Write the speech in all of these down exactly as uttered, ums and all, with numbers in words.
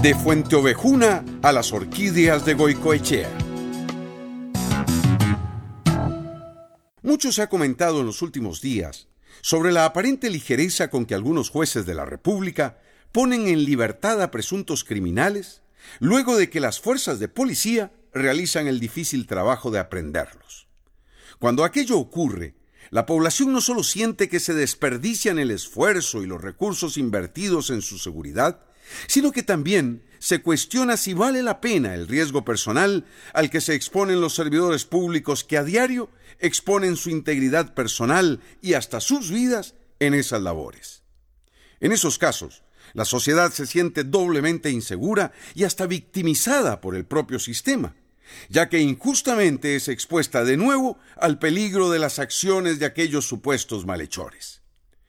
De Fuenteovejuna a las orquídeas de Goicoechea. Mucho se ha comentado en los últimos días sobre la aparente ligereza con que algunos jueces de la República ponen en libertad a presuntos criminales luego de que las fuerzas de policía realizan el difícil trabajo de aprenderlos. Cuando aquello ocurre, la población no solo siente que se desperdician el esfuerzo y los recursos invertidos en su seguridad, sino que también se cuestiona si vale la pena el riesgo personal al que se exponen los servidores públicos que a diario exponen su integridad personal y hasta sus vidas en esas labores. En esos casos, la sociedad se siente doblemente insegura y hasta victimizada por el propio sistema, ya que injustamente es expuesta de nuevo al peligro de las acciones de aquellos supuestos malhechores.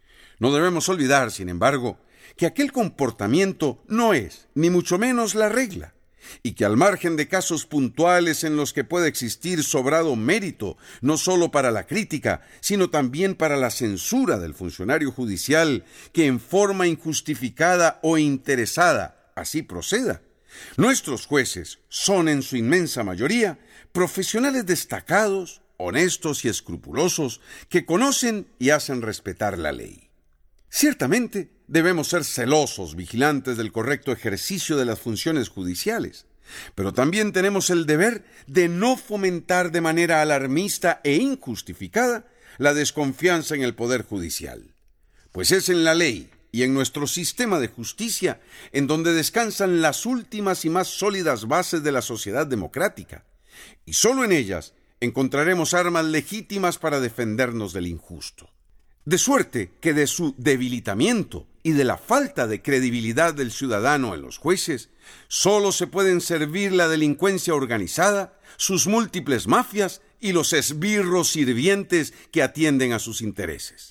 No debemos olvidar, sin embargo, que aquel comportamiento no es, ni mucho menos, la regla, y que al margen de casos puntuales en los que puede existir sobrado mérito, no solo para la crítica, sino también para la censura del funcionario judicial que en forma injustificada o interesada así proceda, nuestros jueces son en su inmensa mayoría profesionales destacados, honestos y escrupulosos que conocen y hacen respetar la ley. Ciertamente, debemos ser celosos, vigilantes del correcto ejercicio de las funciones judiciales, pero también tenemos el deber de no fomentar de manera alarmista e injustificada la desconfianza en el poder judicial, pues es en la ley y en nuestro sistema de justicia en donde descansan las últimas y más sólidas bases de la sociedad democrática, y solo en ellas encontraremos armas legítimas para defendernos del injusto. De suerte que de su debilitamiento y de la falta de credibilidad del ciudadano en los jueces, solo se pueden servir la delincuencia organizada, sus múltiples mafias y los esbirros sirvientes que atienden a sus intereses.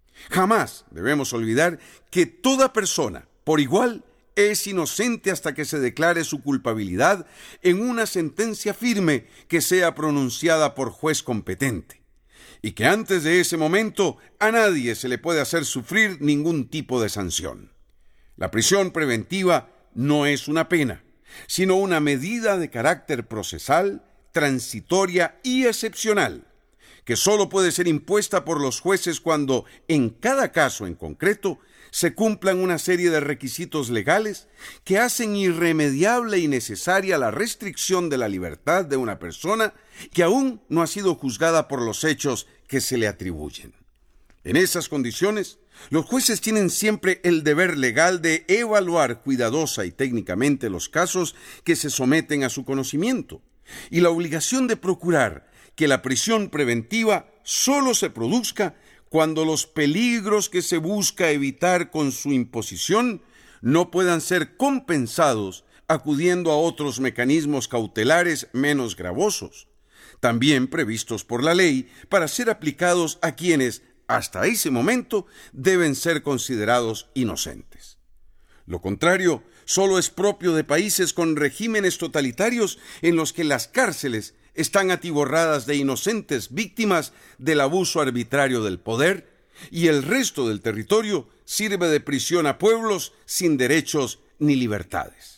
Jamás debemos olvidar que toda persona, por igual, es inocente hasta que se declare su culpabilidad en una sentencia firme que sea pronunciada por juez competente, y que antes de ese momento a nadie se le puede hacer sufrir ningún tipo de sanción. La prisión preventiva no es una pena, sino una medida de carácter procesal, transitoria y excepcional, que solo puede ser impuesta por los jueces cuando, en cada caso en concreto, se cumplan una serie de requisitos legales que hacen irremediable y necesaria la restricción de la libertad de una persona que aún no ha sido juzgada por los hechos que se le atribuyen. En esas condiciones, los jueces tienen siempre el deber legal de evaluar cuidadosa y técnicamente los casos que se someten a su conocimiento, y la obligación de procurar que la prisión preventiva solo se produzca cuando los peligros que se busca evitar con su imposición no puedan ser compensados acudiendo a otros mecanismos cautelares menos gravosos, también previstos por la ley para ser aplicados a quienes, hasta ese momento, deben ser considerados inocentes. Lo contrario solo es propio de países con regímenes totalitarios en los que las cárceles están atiborradas de inocentes víctimas del abuso arbitrario del poder y el resto del territorio sirve de prisión a pueblos sin derechos ni libertades.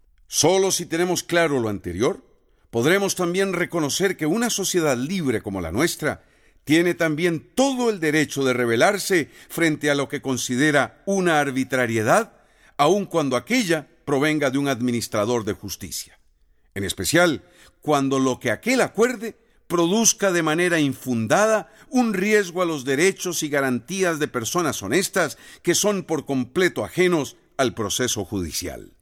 Solo si tenemos claro lo anterior, podremos también reconocer que una sociedad libre como la nuestra tiene también todo el derecho de rebelarse frente a lo que considera una arbitrariedad, aun cuando aquella provenga de un administrador de justicia. En especial, cuando lo que aquel acuerde produzca de manera infundada un riesgo a los derechos y garantías de personas honestas que son por completo ajenos al proceso judicial.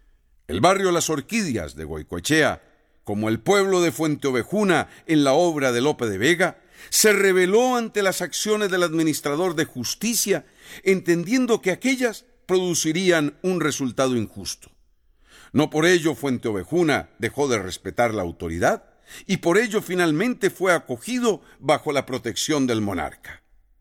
El barrio Las Orquídeas de Goicoechea, como el pueblo de Fuenteovejuna en la obra de Lope de Vega, se rebeló ante las acciones del administrador de justicia, entendiendo que aquellas producirían un resultado injusto. No por ello Fuenteovejuna dejó de respetar la autoridad y por ello finalmente fue acogido bajo la protección del monarca.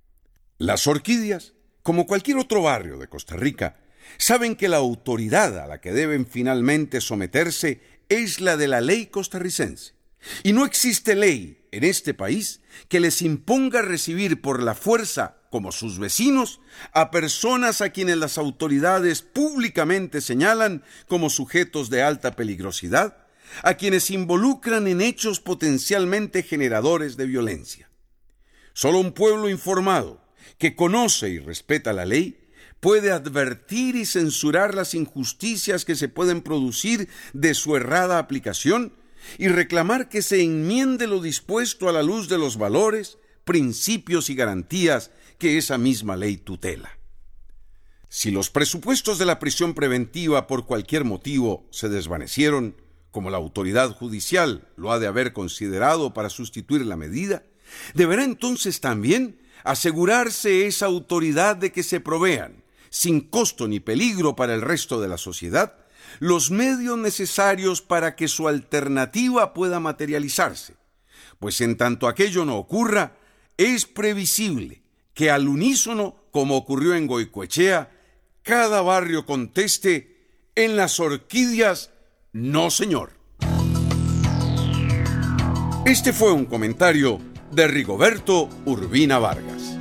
Las Orquídeas, como cualquier otro barrio de Costa Rica, saben que la autoridad a la que deben finalmente someterse es la de la ley costarricense, y no existe ley en este país que les imponga recibir por la fuerza como sus vecinos, a personas a quienes las autoridades públicamente señalan como sujetos de alta peligrosidad, a quienes involucran en hechos potencialmente generadores de violencia. Solo un pueblo informado, que conoce y respeta la ley, puede advertir y censurar las injusticias que se pueden producir de su errada aplicación y reclamar que se enmiende lo dispuesto a la luz de los valores, principios y garantías que esa misma ley tutela. Si los presupuestos de la prisión preventiva por cualquier motivo se desvanecieron, como la autoridad judicial lo ha de haber considerado para sustituir la medida, deberá entonces también asegurarse esa autoridad de que se provean, sin costo ni peligro para el resto de la sociedad, los medios necesarios para que su alternativa pueda materializarse, pues en tanto aquello no ocurra, es previsible que al unísono, como ocurrió en Goicoechea, cada barrio conteste: en las orquídeas, no señor. Este fue un comentario de Rigoberto Urbina Vargas.